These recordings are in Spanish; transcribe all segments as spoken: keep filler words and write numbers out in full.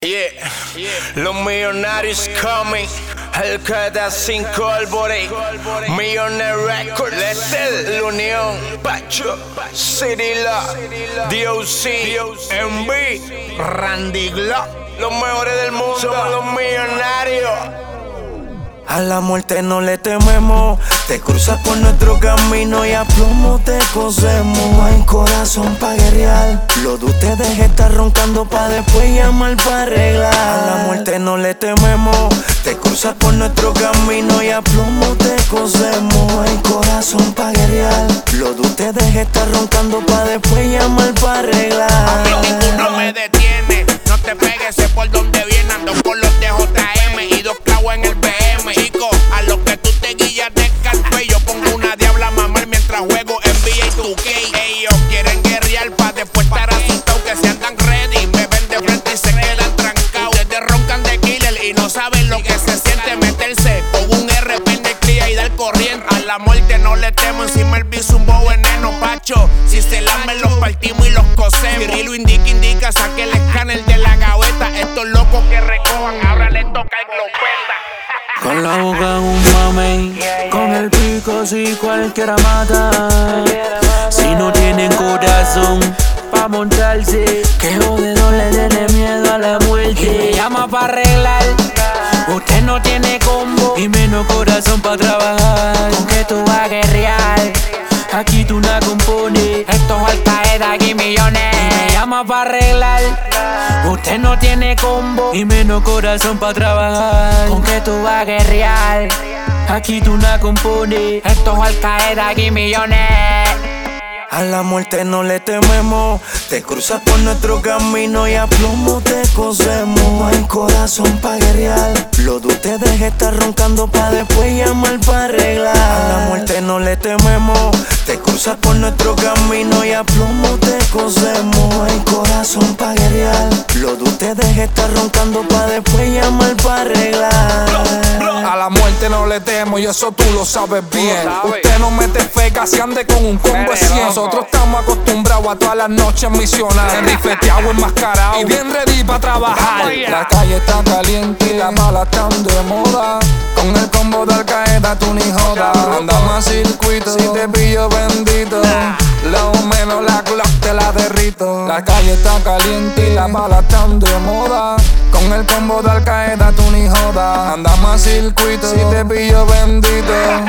Yeah, los millonarios coming. El Cada cinco Albore, Millionaire Records, Letel, La Unión, Pacho, Cirila, D O C, M B, Randy Glock. Los mejores del mundo somos los millonarios. A la muerte no le tememos, te cruzas por nuestro camino y a plomo te cosemos. No hay corazón pa' guerrear, lo de ustedes está roncando pa' después llamar pa' arreglar. A la muerte no le tememos, te cruzas por nuestro camino y a plomo te cosemos. No hay corazón pa' guerrear, lo de ustedes está roncando pa' después llamar pa' arreglar. A mí ninguno me detiene, no te pegues, sé por dónde viene. Ando con los de J M y dos clavos en el B M. Chico, a lo que tú te guillas de carpe, yo pongo una diabla a mamar mientras juego N B A dos K. Ellos quieren guerrear pa' después estar asustados, que se andan ready, me ven de frente y se quedan trancados. Ustedes roncan de killer y no saben lo que se siente meterse con un R P en el cría y dar corriente. A la muerte no le temo, encima el biso un bobo veneno, Pacho. Si se lamen los partimos y los cosemos. Si Rilo indica, indica, saque el escáner de la gaveta. Estos locos que recojan, ahora les toca el glopeta. Con la boca en un mamey, con el pico si cualquiera mata. Si no tienen corazón pa' montarse, que jodedor le tiene miedo a la muerte. Y me llama pa' arreglar, usted no tiene combo y menos corazón pa' trabajar. Con que tú vas a guerrear, aquí tú no compones. Esto es Al Qaeda, aquí millones. Y me llama pa' arreglar, usted no tiene combo y menos corazón pa' trabajar. Con que tú vas a guerrear, aquí tú no compones. Esto es Al Qaeda, aquí millones. A la muerte no le tememos, te cruzas por nuestro camino y a plomo te cosemos. No hay corazón pa' guerrear, lo de ustedes está roncando pa' después llamar pa' arreglar. A la muerte no le tememos, te cruzas por nuestro camino y a plomo te cosemos. No hay corazón pa' guerrear, lo de ustedes está roncando pa' después llamar pa' arreglar. A la muerte no le temo y eso tú lo sabes bien. Usted no mete fe, casi ande con un combo de cien. Nosotros estamos acostumbrados a todas las noches misionar, enrifeteado, enmascarado y bien ready pa' trabajar. La calle está caliente y las balas están de moda. Con el combo de Al Qaeda tú ni joda. Andamos a circuito, si te pillo bendito, lo menos la Glock te la derrito. La calle está caliente y las balas están de moda. Con el combo de Al Qaeda tú ni joda. Andamos a circuito, si te pillo bendito,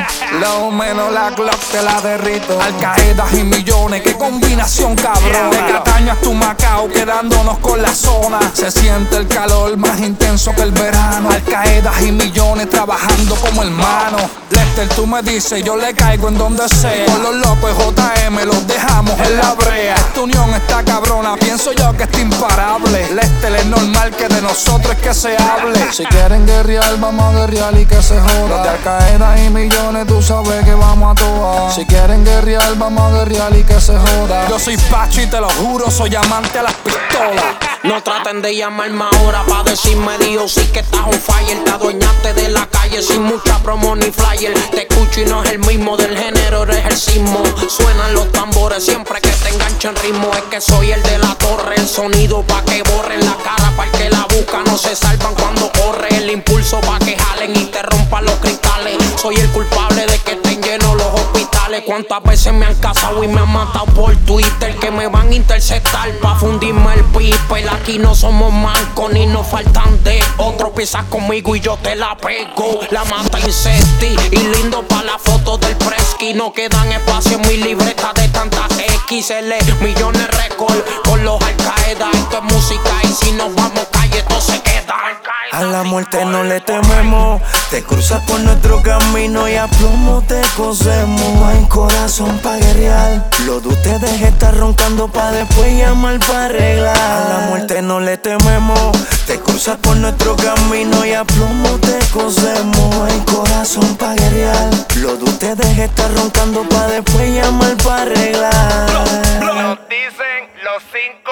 lo menos la Glock te la derrito. Al Qaeda y millones, qué combinación cabrón. De Cataño hasta Macao, quedándonos con la zona. Se siente el calor más intenso que el verano. Al Qaeda y millones trabajando como hermanos. Lester, tú me dices, yo le caigo en donde sea. Con los locos J M los dejamos en la brea. Esta unión está cabrona, pienso yo que está imparable. Lester, es normal que de nosotros es que se hable. Si quieren guerrear, vamos a guerrear y que se joda. Los de Al Qaeda y millones, tú sabes que vamos a toa. Si quieren guerrear, vamos a guerrear y que se joda. Yo soy Pacho y te lo juro, soy amante a las pistolas. No traten de llamarme ahora pa' decirme Dios sí que estás on fire. Te adueñaste de la calle sin mucha promo ni flyer. Te escucho y no es el mismo, del género eres el sismo. Suenan los tambores siempre que te engancho en ritmo. Es que soy el de la torre, el sonido pa' que borren la cara. Pa' el que la busca no se salvan cuando corre. El impulso pa' que jalen y te rompan los cristales. Soy el culpable de que estén llenos los hospitales. Cuántas veces me han casado y me han matado por Twitter. Que me van a interceptar pa' fundirme el piper. Aquí no somos mancos ni nos faltan de otro. Piensas conmigo y yo te la pego. La mata Incesti y lindo pa' la foto del Presky. No quedan espacio en mi libreta de tantas X L. Millones récord con los Al Qaeda. Esto es música y si nos vamos calle todo se queda. A la muerte no le tememos, te cruzas por nuestro camino y a plomo te cosemos. No hay corazón pa' guerrear, lo de ustedes está roncando pa' después llamar pa' arreglar. A la muerte no le tememos, te cruzas por nuestro camino y a plomo te cosemos. No hay corazón pa' guerrear, lo de ustedes está roncando pa' después llamar pa' arreglar. Nos dicen los cinco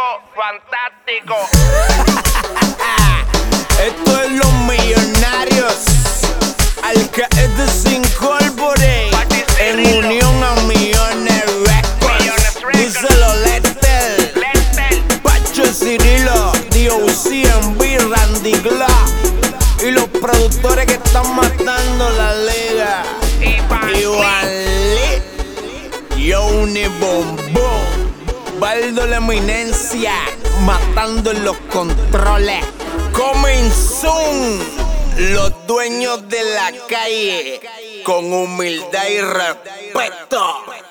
fantásticos. Esto es los millonarios. Al Qaeda cinco Albore, en unión a Millionaire Records. Díselo Letel, Pacho, Cirilo, D O C, M B, Randy Glock y los productores que están matando la liga. Iván Lee, Johnny Bombón, Baldo la eminencia, matando en los controles. Coming soon, los dueños de la calle, con humildad y respeto.